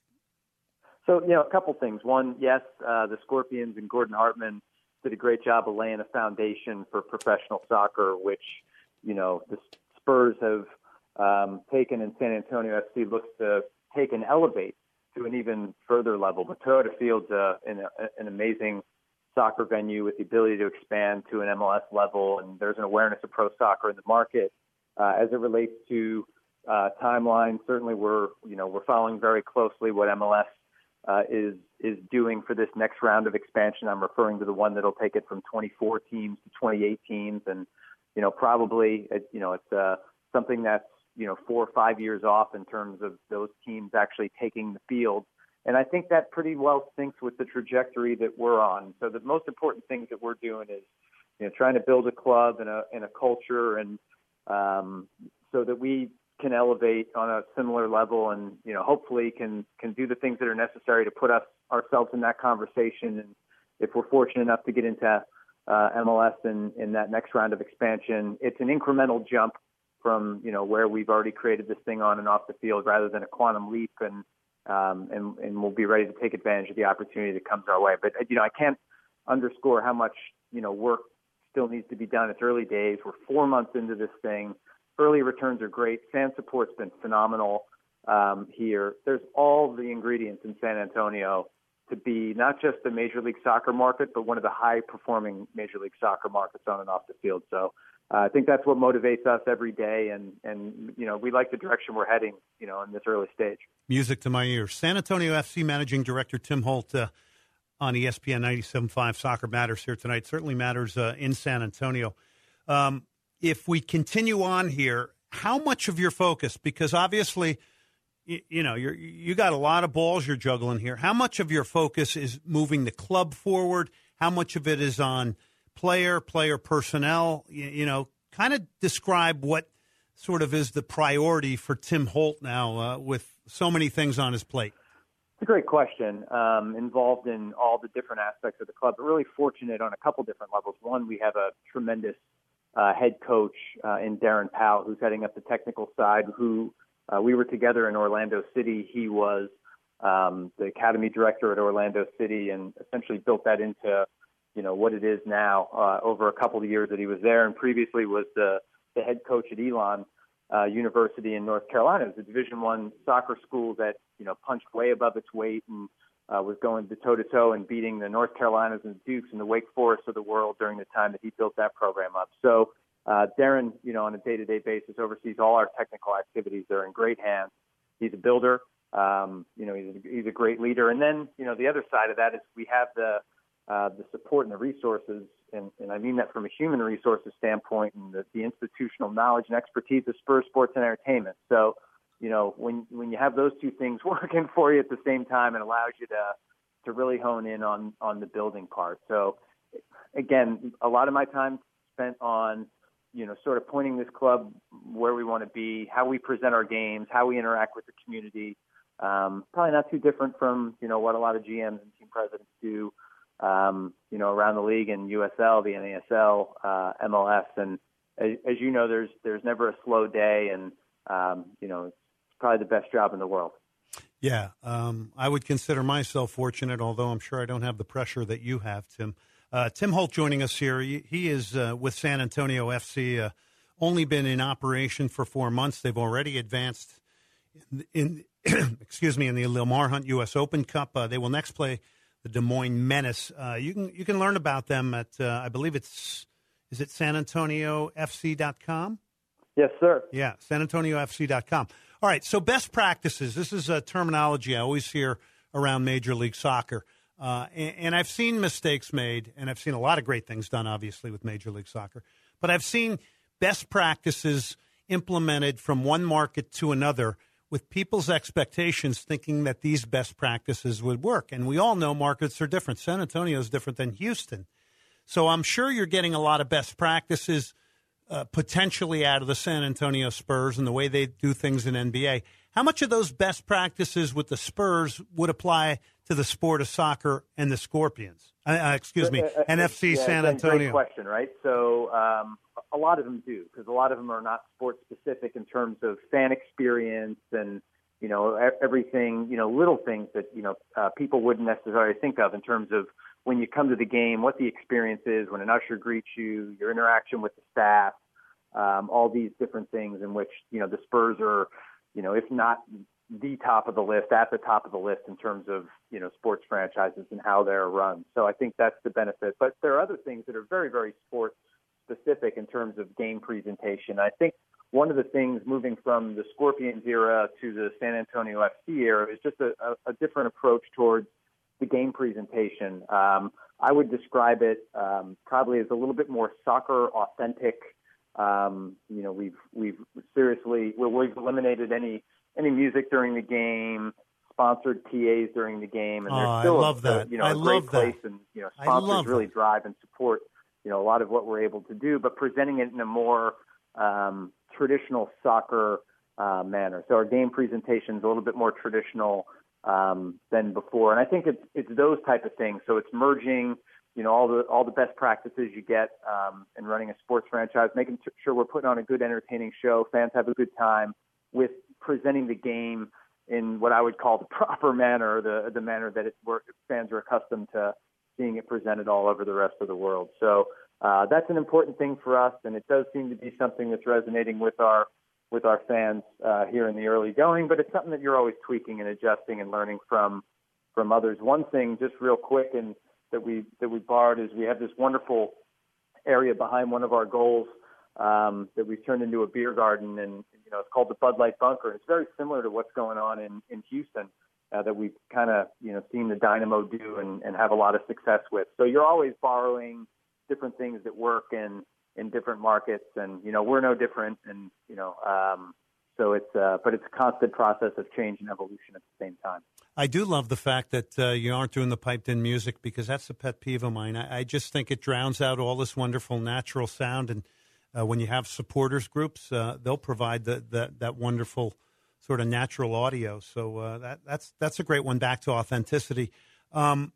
So, you know, a couple things. One, yes, uh, the Scorpions and Gordon Hartman did a great job of laying a foundation for professional soccer, which, you know, the Spurs have um, taken and San Antonio F C looks to take and elevate to an even further level. But Toyota Field's uh, an, an amazing soccer venue with the ability to expand to an M L S level, and there's an awareness of pro soccer in the market. Uh, as it relates to uh, timeline, certainly we're, you know, we're following very closely what M L S uh, is is doing for this next round of expansion. I'm referring to the one that'll take it from twenty-four teams to twenty-eight teams, and you know, probably, it, you know, it's uh, something that's, you know, four or five years off in terms of those teams actually taking the field. And I think that pretty well syncs with the trajectory that we're on. So the most important things that we're doing is, you know, trying to build a club and a, and a culture, and um, so that we can elevate on a similar level, and, you know, hopefully can, can do the things that are necessary to put us ourselves in that conversation. And if we're fortunate enough to get into uh, M L S in, in that next round of expansion, it's an incremental jump from, you know, where we've already created this thing on and off the field, rather than a quantum leap. And, um, and, and we'll be ready to take advantage of the opportunity that comes our way. But, you know, I can't underscore how much, you know, work still needs to be done. It's early days. We're four months into this thing. Early returns are great. Fan support's been phenomenal um, here. There's all the ingredients in San Antonio to be not just the Major League Soccer market, but one of the high-performing Major League Soccer markets on and off the field. So uh, I think that's what motivates us every day, and, and, you know, we like the direction we're heading, you know, in this early stage.
Music to my ears. San Antonio F C Managing Director Tim Holt uh, on E S P N ninety-seven point five Soccer Matters here tonight. Certainly matters uh, in San Antonio. Um, if we continue on here, how much of your focus, because obviously, you, you know, you're, you got a lot of balls you're juggling here. How much of your focus is moving the club forward? How much of it is on player, player personnel? You, you know, kind of describe what sort of is the priority for Tim Holt now uh, with so many things on his plate.
It's a great question. Um, involved in all the different aspects of the club, but really fortunate on a couple different levels. One, we have a tremendous uh, head coach uh, in Darren Powell, who's heading up the technical side, who uh, we were together in Orlando City. He was um, the academy director at Orlando City and essentially built that into, you know, what it is now uh, over a couple of years that he was there, and previously was the, the head coach at Elon uh, University in North Carolina. It was a Division One soccer school that, you know, punched way above its weight and uh, was going to toe-to-toe and beating the North Carolinas and Dukes and the Wake Forest of the world during the time that he built that program up. So uh, Darren, you know, on a day-to-day basis oversees all our technical activities. They're in great hands. He's a builder. Um, you know, he's a, he's a great leader. And then, you know, the other side of that is we have the uh, the support and the resources, and, and I mean that from a human resources standpoint, and the, the institutional knowledge and expertise of Spurs Sports and Entertainment. So, you know, when when you have those two things working for you at the same time, it allows you to to really hone in on on the building part. So, again, a lot of my time spent on, you know, sort of pointing this club where we want to be, how we present our games, how we interact with the community. Um, probably not too different from, you know, what a lot of G Ms and team presidents do um, you know, around the league in U S L, the N A S L, uh, M L S. And as, as you know, there's there's never a slow day, and, um, you know, it's probably the best job in the world.
Yeah, um, I would consider myself fortunate, although I'm sure I don't have the pressure that you have, Tim. Uh, Tim Holt joining us here. He, he is uh, with San Antonio F C, uh, only been in operation for four months. They've already advanced in, in excuse me, in the Lamar Hunt U S Open Cup. Uh, they will next play the Des Moines Menace. Uh, you can you can learn about them at, uh, I believe it's, is it san antonio f c dot com?
Yes, sir.
Yeah, san antonio f c dot com. All right, so best practices. This is a terminology I always hear around Major League Soccer. Uh, and, and I've seen mistakes made, and I've seen a lot of great things done, obviously, with Major League Soccer. But I've seen best practices implemented from one market to another with people's expectations thinking that these best practices would work. And we all know markets are different. San Antonio is different than Houston. So I'm sure you're getting a lot of best practices uh, potentially out of the San Antonio Spurs and the way they do things in N B A. How much of those best practices with the Spurs would apply to the sport of soccer and the Scorpions? Uh, excuse me,
uh,
N F C
yeah,
San
again,
Antonio.
Great question, right? So um, a lot of them do, because a lot of them are not sport specific in terms of fan experience and, you know, everything, you know, little things that, you know, uh, people wouldn't necessarily think of in terms of when you come to the game, what the experience is, when an usher greets you, your interaction with the staff, um, all these different things in which, you know, the Spurs are, you know, if not the top of the list, at the top of the list in terms of, you know, sports franchises and how they're run. So I think that's the benefit. But there are other things that are very, very sports specific in terms of game presentation. I think one of the things moving from the Scorpions era to the San Antonio F C era is just a, a, a different approach towards the game presentation. Um, I would describe it um, probably as a little bit more soccer authentic. Um, you know, we've we've seriously we've eliminated any any music during the game, sponsored T As during the game, and
oh,
there's still
I love
a,
that.
you know
I
a great
love
place,
that.
and you know sponsors really
that.
drive and support you know a lot of what we're able to do, but presenting it in a more um, traditional soccer uh, manner. So our game presentation is a little bit more traditional um, than before, and I think it's it's those type of things. So it's merging. You know, all the all the best practices you get um, in running a sports franchise, making t- sure we're putting on a good, entertaining show, fans have a good time, with presenting the game in what I would call the proper manner, the the manner that it, where fans are accustomed to seeing it presented all over the rest of the world. So uh, that's an important thing for us, and it does seem to be something that's resonating with our with our fans uh, here in the early going. But it's something that you're always tweaking and adjusting and learning from from others. One thing, just real quick, and that we that we borrowed is we have this wonderful area behind one of our goals um, that we've turned into a beer garden, and you know it's called the Bud Light Bunker. It's very similar to what's going on in in Houston uh, that we've kind of you know seen the Dynamo do and, and have a lot of success with. So you're always borrowing different things that work in in different markets, and you know we're no different, and you know um, so it's uh, but it's a constant process of change and evolution at the same time.
I do love the fact that uh, you aren't doing the piped-in music, because that's a pet peeve of mine. I, I just think it drowns out all this wonderful natural sound. And uh, when you have supporters groups, uh, they'll provide the, the, that wonderful sort of natural audio. So uh, that, that's that's a great one. Back to authenticity. Um,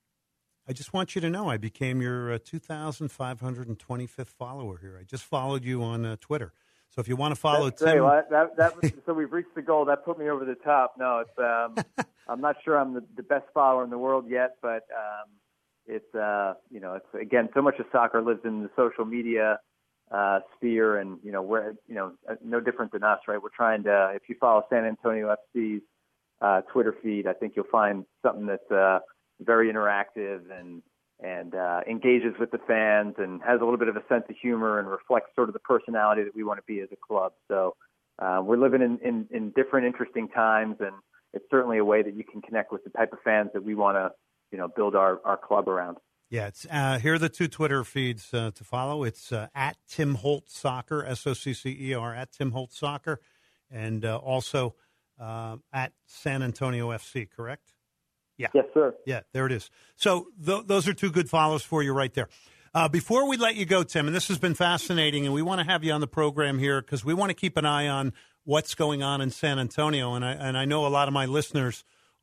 I just want you to know I became your uh, two thousand five hundred twenty-fifth follower here. I just followed you on uh, Twitter. So if you want to follow
That's
Tim,
well, that, that was, so we've reached the goal. That put me over the top. No, it's um, I'm not sure I'm the, the best follower in the world yet, but um, it's uh, you know, it's again so much of soccer lives in the social media uh, sphere, and you know we're you know no different than us, right? We're trying to. If you follow San Antonio F C's uh, Twitter feed, I think you'll find something that's uh, very interactive and. and uh, engages with the fans and has a little bit of a sense of humor and reflects sort of the personality that we want to be as a club. So uh, we're living in, in, in different, interesting times, and it's certainly a way that you can connect with the type of fans that we want to, you know, build our, our club around.
Yeah, it's, uh, here are the two Twitter feeds uh, to follow. It's uh, at Tim Holt Soccer, S O C C E R, at Tim Holt Soccer, and uh, also uh, at San Antonio F C, correct? Yeah.
Yes, sir.
Yeah, there it is. So th- those are two good follows for you right there. Uh, before we let you go, Tim, and this has been fascinating, and we want to have you on the program here because we want to keep an eye on what's going on in San Antonio. And I, and I know a lot of my listeners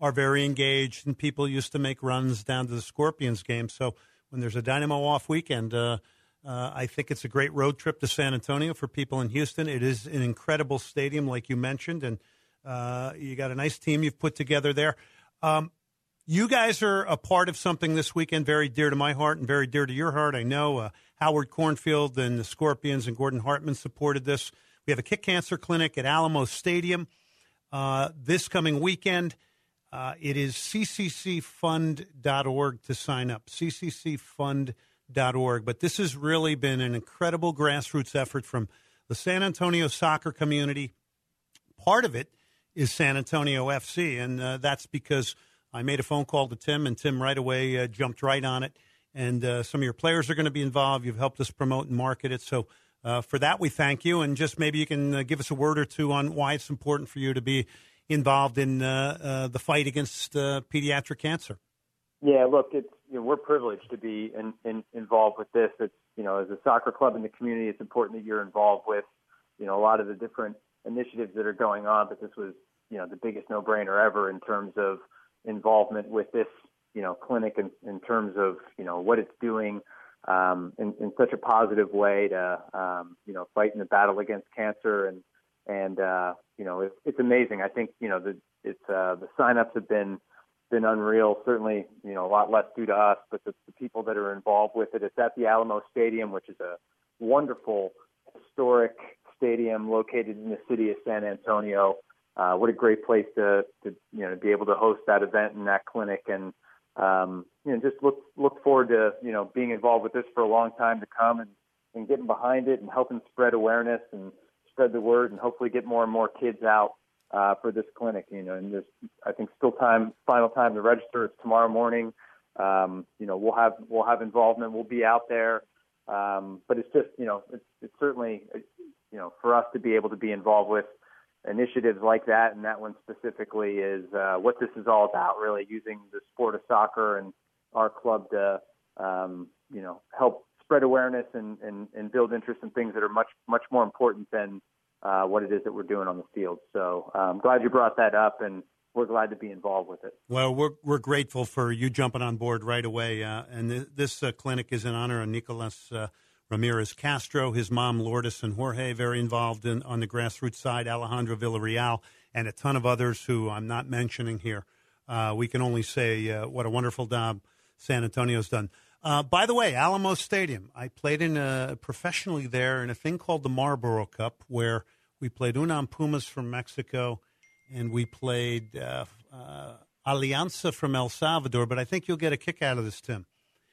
are very engaged, and people used to make runs down to the Scorpions game. So when there's a Dynamo off weekend, uh, uh, I think it's a great road trip to San Antonio for people in Houston. It is an incredible stadium, like you mentioned, and uh, you got a nice team you've put together there. Um, you guys are a part of something this weekend very dear to my heart and very dear to your heart. I know uh, Howard Cornfield and the Scorpions and Gordon Hartman supported this. We have a kick cancer clinic at Alamo Stadium uh, this coming weekend. Uh, it is c c c fund dot org to sign up, c c c fund dot org. But this has really been an incredible grassroots effort from the San Antonio soccer community. Part of it is San Antonio F C, and uh, that's because I made a phone call to Tim, and Tim right away uh, jumped right on it. And uh, some of your players are going to be involved. You've helped us promote and market it. So uh, for that, we thank you. And just maybe you can uh, give us a word or two on why it's important for you to be involved in uh, uh, the fight against uh, pediatric cancer.
Yeah, look, it's you know, we're privileged to be in, in, involved with this. It's you know, as a soccer club in the community, it's important that you're involved with you know a lot of the different initiatives that are going on. But this was you know the biggest no-brainer ever in terms of involvement with this you know clinic in, in terms of you know what it's doing um, in, in such a positive way to um, you know fight in the battle against cancer and. And, uh, you know, it's, it's amazing. I think, you know, the, it's, uh, the signups have been, been unreal, certainly, you know, a lot less due to us, but the, the people that are involved with it. It's at the Alamo Stadium, which is a wonderful, historic stadium located in the city of San Antonio. Uh, what a great place to, to, you know, to be able to host that event and that clinic. And, um, you know, just look, look forward to, you know, being involved with this for a long time to come and, and getting behind it and helping spread awareness and, spread the word and hopefully get more and more kids out uh, for this clinic. You know, and there's, I think, still time, final time to register. It's tomorrow morning. Um, you know, we'll have we'll have involvement. We'll be out there. Um, but it's just, you know, it's, it's certainly, you know, for us to be able to be involved with initiatives like that, and that one specifically is uh, what this is all about. Really using the sport of soccer and our club to, um, you know, help spread awareness and, and, and build interest in things that are much, much more important than uh, what it is that we're doing on the field. So I'm um, glad you brought that up, and we're glad to be involved with it.
Well, we're we're grateful for you jumping on board right away. Uh, and th- this uh, clinic is in honor of Nicolas uh, Ramirez Castro, his mom, Lourdes, and Jorge, very involved in on the grassroots side, Alejandro Villarreal, and a ton of others who I'm not mentioning here. Uh, we can only say uh, what a wonderful job San Antonio's done. Uh, by the way, Alamo Stadium, I played in a, professionally there in a thing called the Marlboro Cup, where we played Unam Pumas from Mexico, and we played uh, uh, Alianza from El Salvador. But I think you'll get a kick out of this, Tim.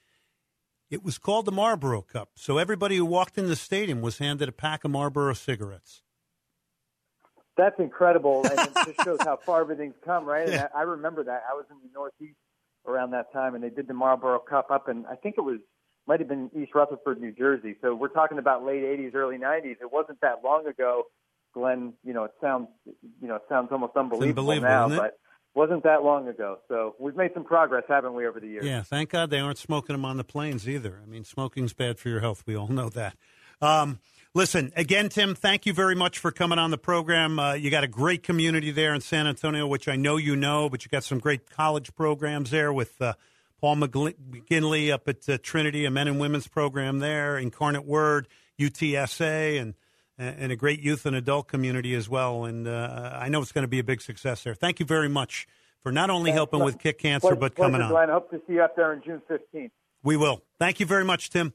It was called the Marlboro Cup, so everybody who walked in the stadium was handed a pack of Marlboro cigarettes.
That's incredible, and it just shows how far everything's come, right?
Yeah.
And I, I remember that. I was in the Northeast around that time, and they did the Marlboro Cup up, and I think it was might have been East Rutherford, New Jersey. So we're talking about late eighties, early nineties. It wasn't that long ago, Glenn. You know, it sounds you know it sounds almost unbelievable,
unbelievable
now,
isn't it?
But it wasn't that long ago. So we've made some progress, haven't we, over the years?
Yeah, thank God they aren't smoking them on the planes either. I mean, smoking's bad for your health. We all know that. Um, listen, again, Tim, thank you very much for coming on the program. Uh, you got a great community there in San Antonio, which I know you know, but you got some great college programs there with uh, Paul McGinley up at uh, Trinity, a men and women's program there, Incarnate Word, U T S A, and and a great youth and adult community as well. And uh, I know it's going to be a big success there. Thank you very much for not only helping with kick cancer,
pleasure,
but coming on.
Glenn. I hope to see you up there on June fifteenth.
We will. Thank you very much, Tim.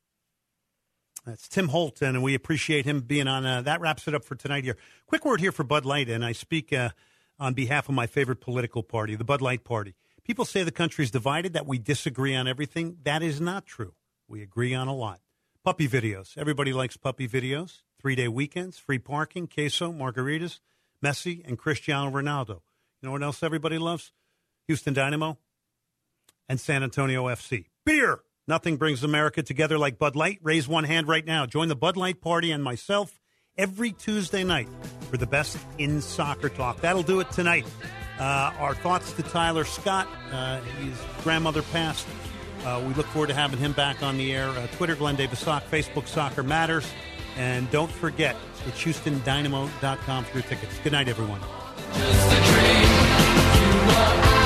That's Tim Holt, and we appreciate him being on. Uh, that wraps it up for tonight here. Quick word here for Bud Light, and I speak uh, on behalf of my favorite political party, the Bud Light Party. People say the country's divided, that we disagree on everything. That is not true. We agree on a lot. Puppy videos. Everybody likes puppy videos. Three-day weekends, free parking, queso, margaritas, Messi, and Cristiano Ronaldo. You know what else everybody loves? Houston Dynamo and San Antonio F C. Beer! Nothing brings America together like Bud Light. Raise one hand right now. Join the Bud Light Party and myself every Tuesday night for the best in soccer talk. That'll do it tonight. Uh, our thoughts to Tyler Scott. Uh, his grandmother passed. Uh, we look forward to having him back on the air. Uh, Twitter, Glenn Davis Sock. Facebook, Soccer Matters. And don't forget, it's Houston Dynamo dot com for your tickets. Good night, everyone. Just a dream.
I